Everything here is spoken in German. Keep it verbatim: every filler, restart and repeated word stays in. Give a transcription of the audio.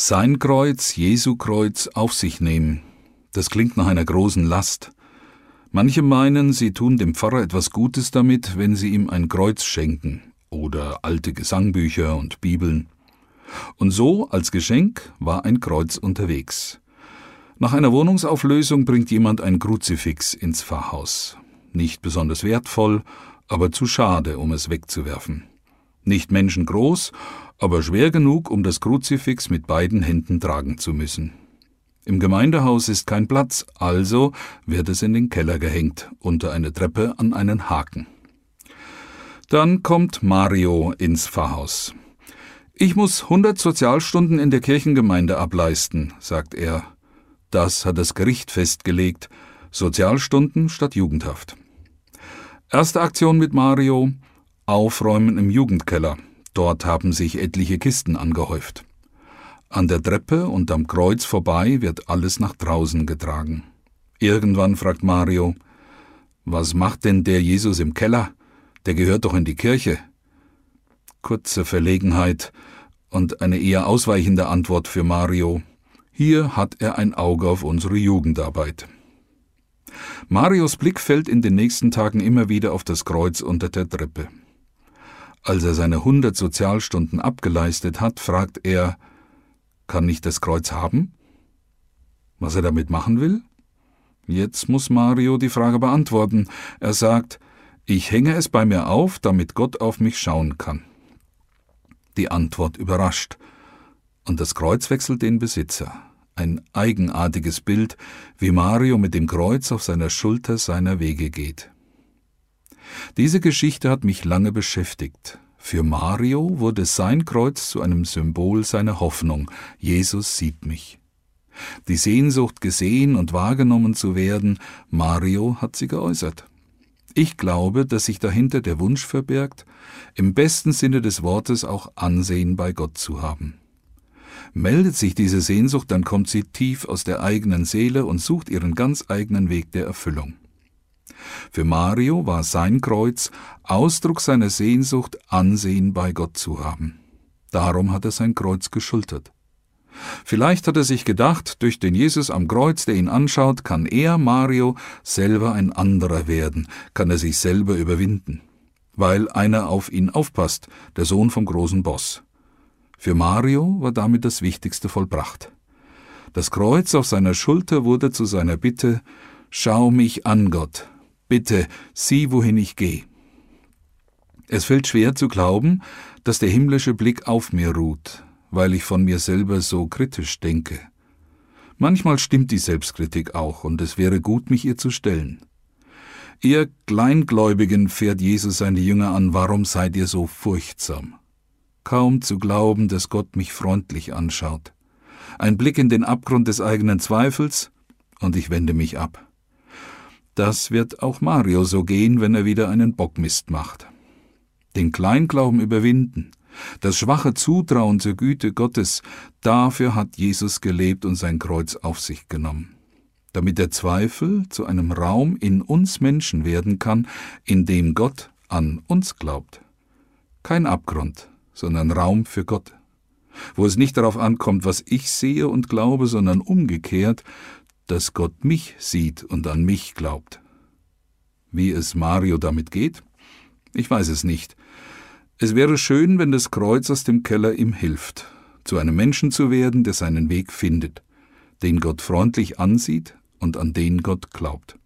Sein Kreuz, Jesu Kreuz, auf sich nehmen. Das klingt nach einer großen Last. Manche meinen, sie tun dem Pfarrer etwas Gutes damit, wenn sie ihm ein Kreuz schenken oder alte Gesangbücher und Bibeln. Und so, als Geschenk, war ein Kreuz unterwegs. Nach einer Wohnungsauflösung bringt jemand ein Kruzifix ins Pfarrhaus. Nicht besonders wertvoll, aber zu schade, um es wegzuwerfen. Nicht menschengroß, aber schwer genug, um das Kruzifix mit beiden Händen tragen zu müssen. Im Gemeindehaus ist kein Platz, also wird es in den Keller gehängt, unter eine Treppe an einen Haken. Dann kommt Mario ins Pfarrhaus. »Ich muss hundert Sozialstunden in der Kirchengemeinde ableisten«, sagt er. Das hat das Gericht festgelegt, Sozialstunden statt Jugendhaft. Erste Aktion mit Mario: Aufräumen im Jugendkeller. Dort haben sich etliche Kisten angehäuft. An der Treppe und am Kreuz vorbei wird alles nach draußen getragen. Irgendwann fragt Mario: »Was macht denn der Jesus im Keller? Der gehört doch in die Kirche.« Kurze Verlegenheit und eine eher ausweichende Antwort für Mario. Hier hat er ein Auge auf unsere Jugendarbeit. Marios Blick fällt in den nächsten Tagen immer wieder auf das Kreuz unter der Treppe. Als er seine hundert Sozialstunden abgeleistet hat, fragt er: »Kann ich das Kreuz haben?« Was er damit machen will? Jetzt muss Mario die Frage beantworten. Er sagt: »Ich hänge es bei mir auf, damit Gott auf mich schauen kann.« Die Antwort überrascht, und das Kreuz wechselt den Besitzer. Ein eigenartiges Bild, wie Mario mit dem Kreuz auf seiner Schulter seiner Wege geht. Diese Geschichte hat mich lange beschäftigt. Für Mario wurde sein Kreuz zu einem Symbol seiner Hoffnung. Jesus sieht mich. Die Sehnsucht, gesehen und wahrgenommen zu werden, Mario hat sie geäußert. Ich glaube, dass sich dahinter der Wunsch verbirgt, im besten Sinne des Wortes auch Ansehen bei Gott zu haben. Meldet sich diese Sehnsucht, dann kommt sie tief aus der eigenen Seele und sucht ihren ganz eigenen Weg der Erfüllung. Für Mario war sein Kreuz Ausdruck seiner Sehnsucht, Ansehen bei Gott zu haben. Darum hat er sein Kreuz geschultert. Vielleicht hat er sich gedacht, durch den Jesus am Kreuz, der ihn anschaut, kann er, Mario, selber ein anderer werden, kann er sich selber überwinden, weil einer auf ihn aufpasst, der Sohn vom großen Boss. Für Mario war damit das Wichtigste vollbracht. Das Kreuz auf seiner Schulter wurde zu seiner Bitte: »Schau mich an, Gott. Bitte, sieh, wohin ich gehe.« Es fällt schwer zu glauben, dass der himmlische Blick auf mir ruht, weil ich von mir selber so kritisch denke. Manchmal stimmt die Selbstkritik auch, und es wäre gut, mich ihr zu stellen. »Ihr Kleingläubigen«, fährt Jesus seine Jünger an, »warum seid ihr so furchtsam?« Kaum zu glauben, dass Gott mich freundlich anschaut. Ein Blick in den Abgrund des eigenen Zweifels, und ich wende mich ab. Das wird auch Mario so gehen, wenn er wieder einen Bockmist macht. Den Kleinglauben überwinden, das schwache Zutrauen zur Güte Gottes, dafür hat Jesus gelebt und sein Kreuz auf sich genommen. Damit der Zweifel zu einem Raum in uns Menschen werden kann, in dem Gott an uns glaubt. Kein Abgrund, sondern Raum für Gott, wo es nicht darauf ankommt, was ich sehe und glaube, sondern umgekehrt, dass Gott mich sieht und an mich glaubt. Wie es Mario damit geht? Ich weiß es nicht. Es wäre schön, wenn das Kreuz aus dem Keller ihm hilft, zu einem Menschen zu werden, der seinen Weg findet, den Gott freundlich ansieht und an den Gott glaubt.